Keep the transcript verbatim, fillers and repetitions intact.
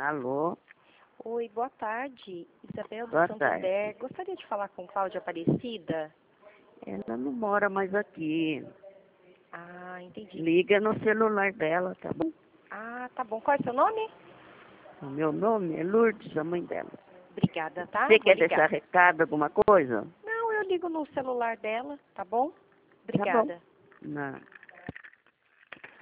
Alô? Oi, boa tarde. Isabel do Boa Santander. tarde. Gostaria de falar com Cláudia Aparecida? Ela não mora mais aqui. Ah, entendi. Liga no celular dela, tá bom? Ah, tá bom. Qual é o seu nome? O meu nome é Lourdes, a mãe dela. Obrigada, tá? Você Vou quer ligar. deixar recado, alguma coisa? Não, eu ligo no celular dela, tá bom? Tá bom. Obrigada. Não.